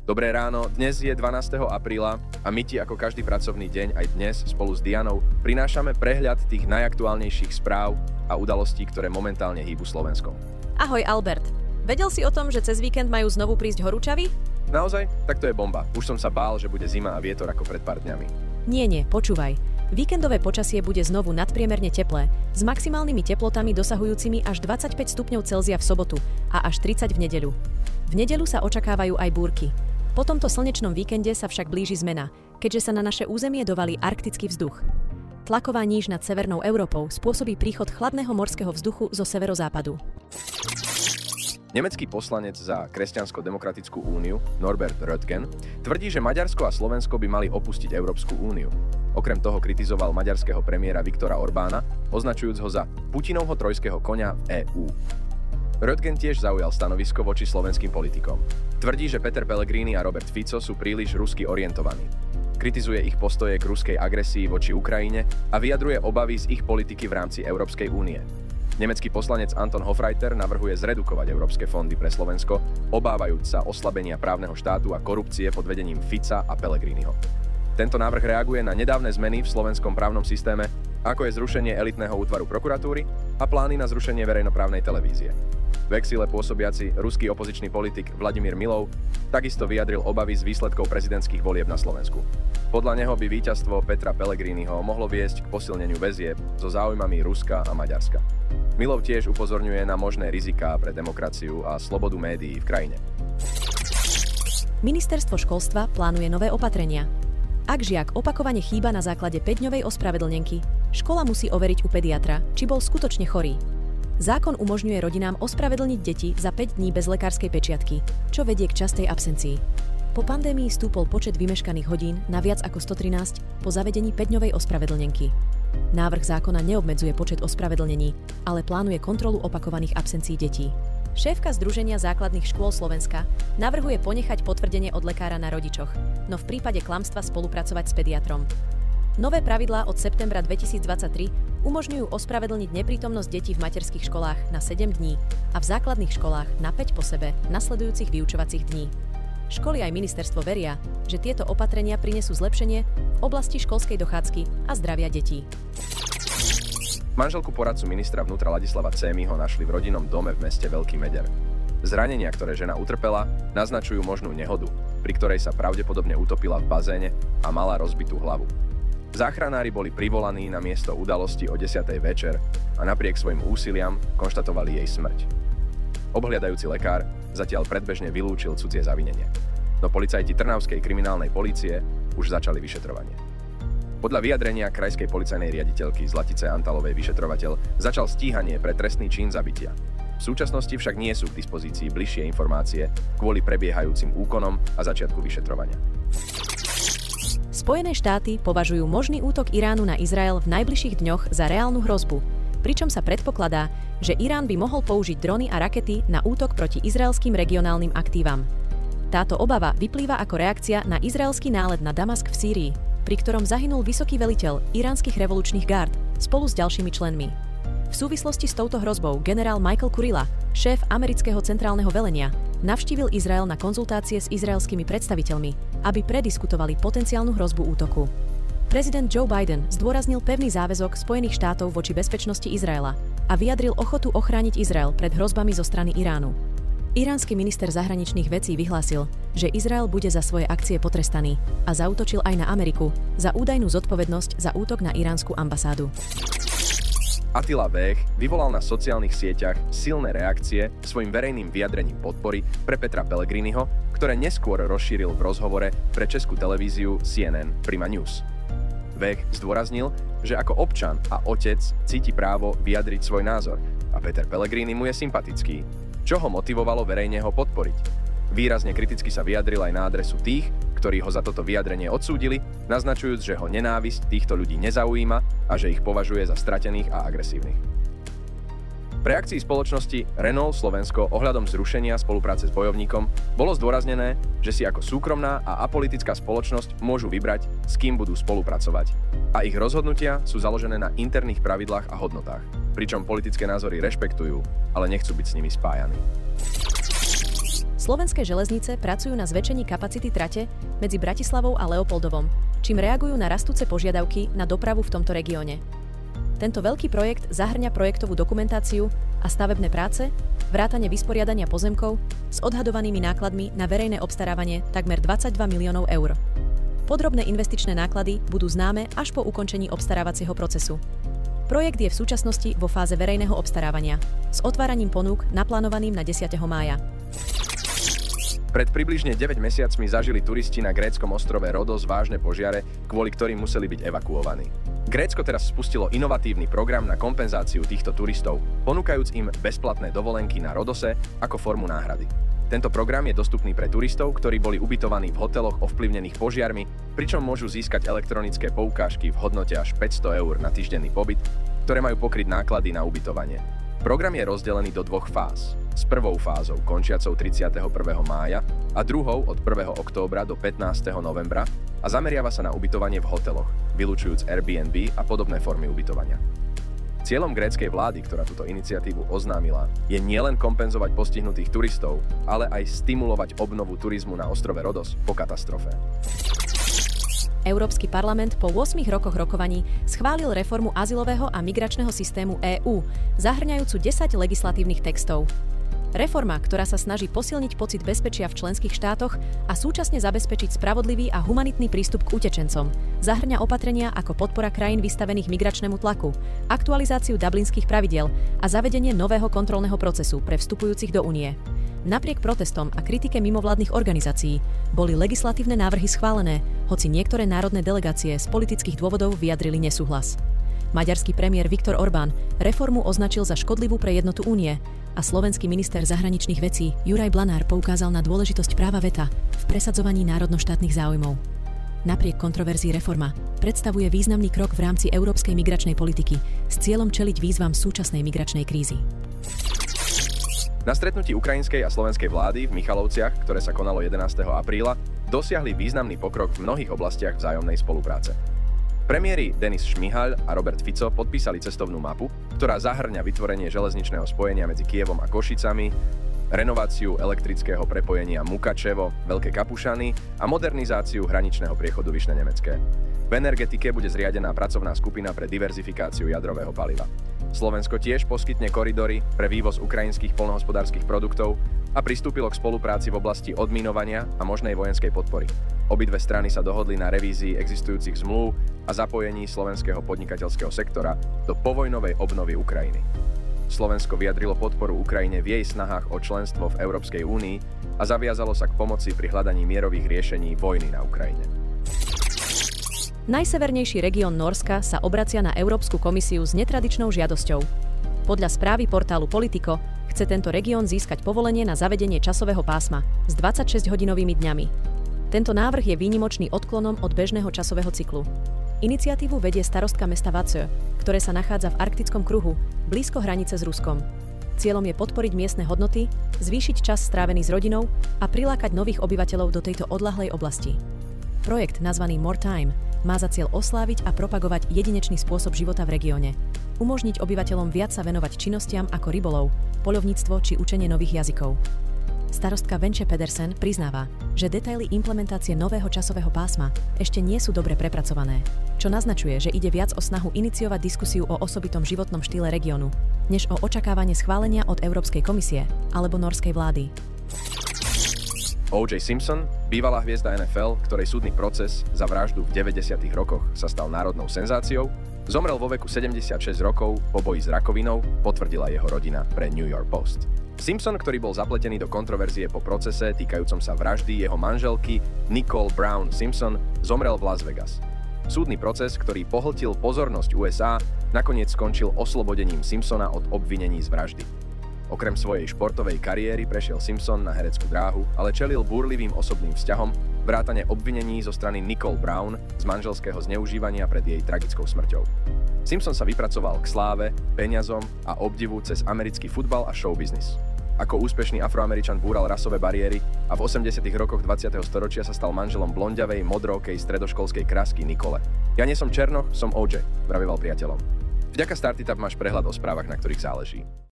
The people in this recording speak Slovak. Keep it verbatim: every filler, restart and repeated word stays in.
Dobré ráno, dnes je dvanásteho apríla a my ti ako každý pracovný deň aj dnes spolu s Dianou prinášame prehľad tých najaktuálnejších správ a udalostí, ktoré momentálne hýbu Slovenskom. Ahoj Albert, vedel si o tom, že cez víkend majú znovu prísť horúčavy? Naozaj? Tak to je bomba. Už som sa bál, že bude zima a vietor ako pred pár dňami. Nie, nie, počúvaj. Víkendové počasie bude znovu nadpriemerne teplé, s maximálnymi teplotami dosahujúcimi až dvadsaťpäť stupňov Celzia v sobotu a až tridsať v nedeľu. V nedeľu sa očakávajú aj búrky. Po tomto slnečnom víkende sa však blíži zmena, keďže sa na naše územie dovalí arktický vzduch. Tlaková níž nad severnou Európou spôsobí príchod chladného morského vzduchu zo severozápadu. Nemecký poslanec za Kresťansko-demokratickú úniu Norbert Röttgen tvrdí, že Maďarsko a Slovensko by mali opustiť Európsku úniu. Okrem toho kritizoval maďarského premiéra Viktora Orbána, označujúc ho za Putinovho trojského koňa v EÚ. Röttgen tiež zaujal stanovisko voči slovenským politikom. Tvrdí, že Peter Pellegrini a Robert Fico sú príliš rusky orientovaní. Kritizuje ich postoje k ruskej agresii voči Ukrajine a vyjadruje obavy z ich politiky v rámci Európskej únie. Nemecký poslanec Anton Hofreiter navrhuje zredukovať európske fondy pre Slovensko, obávajúc sa oslabenia právneho štátu a korupcie pod vedením Fica a Pellegriniho. Tento návrh reaguje na nedávne zmeny v slovenskom právnom systéme, ako je zrušenie elitného útvaru prokuratúry a plány na zrušenie verejnoprávnej televízie. V exíle pôsobiaci ruský opozičný politik Vladimír Milov takisto vyjadril obavy z výsledkov prezidentských volieb na Slovensku. Podľa neho by víťazstvo Petra Pellegriniho mohlo viesť k posilneniu väzieb so záujmami Ruska a Maďarska. Milov tiež upozorňuje na možné riziká pre demokraciu a slobodu médií v krajine. Ministerstvo školstva plánuje nové opatrenia. Ak žiak opakovane chýba na základe päťdňovej ospravedlnenky, škola musí overiť u pediatra, či bol skutočne chorý. Zákon umožňuje rodinám ospravedlniť deti za päť dní bez lekárskej pečiatky, čo vedie k častej absencii. Po pandémii stúpol počet vymeškaných hodín na viac ako stotrinásť po zavedení päťdňovej ospravedlnenky. Návrh zákona neobmedzuje počet ospravedlnení, ale plánuje kontrolu opakovaných absencií detí. Šéfka Združenia základných škôl Slovenska navrhuje ponechať potvrdenie od lekára na rodičoch, no v prípade klamstva spolupracovať s pediatrom. Nové pravidlá od septembra dvetisícdvadsaťtri umožňujú ospravedlniť neprítomnosť detí v materských školách na sedem dní a v základných školách na päť po sebe nasledujúcich vyučovacích dní. Školy aj ministerstvo veria, že tieto opatrenia prinesú zlepšenie v oblasti školskej dochádzky a zdravia detí. Manželku poradcu ministra vnútra Ladislava Cémiho našli v rodinnom dome v meste Veľký Meder. Zranenia, ktoré žena utrpela, naznačujú možnú nehodu, pri ktorej sa pravdepodobne utopila v bazéne a mala rozbitú hlavu. Záchranári boli privolaní na miesto udalosti o desiatej večer a napriek svojim úsiliam konštatovali jej smrť. Obhliadajúci lekár zatiaľ predbežne vylúčil cudzie zavinenie. No policajti Trnavskej kriminálnej polície už začali vyšetrovanie. Podľa vyjadrenia krajskej policajnej riaditeľky Zlatice Antalovej vyšetrovateľ začal stíhanie pre trestný čin zabitia. V súčasnosti však nie sú k dispozícii bližšie informácie kvôli prebiehajúcim úkonom a začiatku vyšetrovania. Spojené štáty považujú možný útok Iránu na Izrael v najbližších dňoch za reálnu hrozbu, pričom sa predpokladá, že Irán by mohol použiť drony a rakety na útok proti izraelským regionálnym aktívam. Táto obava vyplýva ako reakcia na izraelský nálet na Damask v Sýrii, pri ktorom zahynul vysoký veliteľ iránskych revolučných gárd spolu s ďalšími členmi. V súvislosti s touto hrozbou generál Michael Kurilla, šéf amerického centrálneho velenia, navštívil Izrael na konzultácie s izraelskými predstaviteľmi, aby prediskutovali potenciálnu hrozbu útoku. Prezident Joe Biden zdôraznil pevný záväzok Spojených štátov voči bezpečnosti Izraela a vyjadril ochotu ochrániť Izrael pred hrozbami zo strany Iránu. Iránsky minister zahraničných vecí vyhlásil, že Izrael bude za svoje akcie potrestaný a zaútočil aj na Ameriku za údajnú zodpovednosť za útok na iránsku ambasádu. Attila Vech vyvolal na sociálnych sieťach silné reakcie svojim verejným vyjadrením podpory pre Petra Pellegriniho, ktoré neskôr rozšíril v rozhovore pre českú televíziu C N N Prima News. Vech zdôraznil, že ako občan a otec cíti právo vyjadriť svoj názor a Peter Pellegrini mu je sympatický, čo ho motivovalo verejne ho podporiť. Výrazne kriticky sa vyjadril aj na adresu tých, ktorí ho za toto vyjadrenie odsúdili, naznačujúc, že ho nenávisť týchto ľudí nezaujíma a že ich považuje za stratených a agresívnych. V reakcii spoločnosti Renault Slovensko ohľadom zrušenia spolupráce s bojovníkom bolo zdôraznené, že si ako súkromná a apolitická spoločnosť môžu vybrať, s kým budú spolupracovať. A ich rozhodnutia sú založené na interných pravidlách a hodnotách, pričom politické názory rešpektujú, ale nechcú byť s nimi spájaní. Slovenské železnice pracujú na zväčšení kapacity trate medzi Bratislavou a Leopoldovom, čím reagujú na rastúce požiadavky na dopravu v tomto regióne. Tento veľký projekt zahŕňa projektovú dokumentáciu a stavebné práce, vrátane vysporiadania pozemkov s odhadovanými nákladmi na verejné obstarávanie takmer dvadsaťdva miliónov eur. Podrobné investičné náklady budú známe až po ukončení obstarávacieho procesu. Projekt je v súčasnosti vo fáze verejného obstarávania s otváraním ponúk naplánovaným na desiateho mája. Pred približne deväť mesiacmi zažili turisti na gréckom ostrove Rodos vážne požiare, kvôli ktorým museli byť evakuovaní. Grécko teraz spustilo inovatívny program na kompenzáciu týchto turistov, ponúkajúc im bezplatné dovolenky na Rodose ako formu náhrady. Tento program je dostupný pre turistov, ktorí boli ubytovaní v hoteloch ovplyvnených požiarmi, pričom môžu získať elektronické poukážky v hodnote až päťsto eur na týždenný pobyt, ktoré majú pokryť náklady na ubytovanie. Program je rozdelený do dvoch fáz. S prvou fázou, končiacou tridsiateho prvého mája, a druhou od prvého októbra do pätnásteho novembra a zameriava sa na ubytovanie v hoteloch, vylučujúc Airbnb a podobné formy ubytovania. Cieľom gréckej vlády, ktorá túto iniciatívu oznámila, je nielen kompenzovať postihnutých turistov, ale aj stimulovať obnovu turizmu na ostrove Rodos po katastrofe. Európsky parlament po ôsmich rokoch rokovaní schválil reformu azylového a migračného systému EÚ, zahŕňajúcu desať legislatívnych textov. Reforma, ktorá sa snaží posilniť pocit bezpečia v členských štátoch a súčasne zabezpečiť spravodlivý a humanitný prístup k utečencom, zahŕňa opatrenia ako podpora krajín vystavených migračnému tlaku, aktualizáciu dublinských pravidiel a zavedenie nového kontrolného procesu pre vstupujúcich do Únie. Napriek protestom a kritike mimovládnych organizácií boli legislatívne návrhy schválené, hoci niektoré národné delegácie z politických dôvodov vyjadrili nesúhlas. Maďarský premiér Viktor Orbán reformu označil za škodlivú pre jednotu Únie a slovenský minister zahraničných vecí Juraj Blanár poukázal na dôležitosť práva veta v presadzovaní národnoštátnych záujmov. Napriek kontroverzii reforma predstavuje významný krok v rámci európskej migračnej politiky s cieľom čeliť výzvam súčasnej migračnej krízy. Na stretnutí ukrajinskej a slovenskej vlády v Michalovciach, ktoré sa konalo jedenásteho apríla, dosiahli významný pokrok v mnohých oblastiach vzájomnej spolupráce. Premiéri Denis Šmihal a Robert Fico podpísali cestovnú mapu, ktorá zahŕňa vytvorenie železničného spojenia medzi Kyjevom a Košicami, renováciu elektrického prepojenia Mukačevo, Veľké Kapušany a modernizáciu hraničného priechodu Vyšné Nemecké. V energetike bude zriadená pracovná skupina pre diverzifikáciu jadrového paliva. Slovensko tiež poskytne koridory pre vývoz ukrajinských poľnohospodárskych produktov a pristúpilo k spolupráci v oblasti odminovania a možnej vojenskej podpory. Obidve strany sa dohodli na revízii existujúcich zmluv a zapojení slovenského podnikateľského sektora do povojnovej obnovy Ukrajiny. Slovensko vyjadrilo podporu Ukrajine v jej snahách o členstvo v Európskej únii a zaviazalo sa k pomoci pri hľadaní mierových riešení vojny na Ukrajine. Najsevernejší región Nórska sa obracia na Európsku komisiu s netradičnou žiadosťou. Podľa správy portálu Politico chce tento región získať povolenie na zavedenie časového pásma s dvadsaťšesťhodinovými dňami. Tento návrh je výnimočný odklonom od bežného časového cyklu. Iniciatívu vedie starostka mesta Václav, ktoré sa nachádza v arktickom kruhu, blízko hranice s Ruskom. Cieľom je podporiť miestne hodnoty, zvýšiť čas strávený s rodinou a prilákať nových obyvateľov do tejto odľahlej oblasti. Projekt nazvaný More Time má za cieľ osláviť a propagovať jedinečný spôsob života v regióne. Umožniť obyvateľom viac sa venovať činnostiam ako rybolov, poľovníctvo či učenie nových jazykov. Starostka Wenche Pedersen priznáva, že detaily implementácie nového časového pásma ešte nie sú dobre prepracované, čo naznačuje, že ide viac o snahu iniciovať diskusiu o osobitom životnom štýle regiónu, než o očakávanie schválenia od Európskej komisie alebo nórskej vlády. ó džej Simpson, bývalá hviezda en ef el, ktorej súdny proces za vraždu v deväťdesiatych rokoch sa stal národnou senzáciou, zomrel vo veku sedemdesiatšesť rokov po boji s rakovinou, potvrdila jeho rodina pre New York Post. Simpson, ktorý bol zapletený do kontroverzie po procese týkajúcom sa vraždy jeho manželky Nicole Brown Simpson, zomrel v Las Vegas. Súdny proces, ktorý pohltil pozornosť ú es á, nakoniec skončil oslobodením Simpsona od obvinení z vraždy. Okrem svojej športovej kariéry prešiel Simpson na hereckú dráhu, ale čelil búrlivým osobným vzťahom, vrátane obvinení zo strany Nicole Brown z manželského zneužívania pred jej tragickou smrťou. Simpson sa vypracoval k sláve, peniazom a obdivu cez americký futbal a showbiznis. Ako úspešný Afroameričan búral rasové bariéry a v osemdesiatych rokoch dvadsiateho storočia sa stal manželom blonďavej, modrokej stredoškolskej krásky Nicole. Ja nie som černoch, som ó džej, vraveval priateľom. Vďaka Startitap máš prehľad o správach, na ktorých záleží.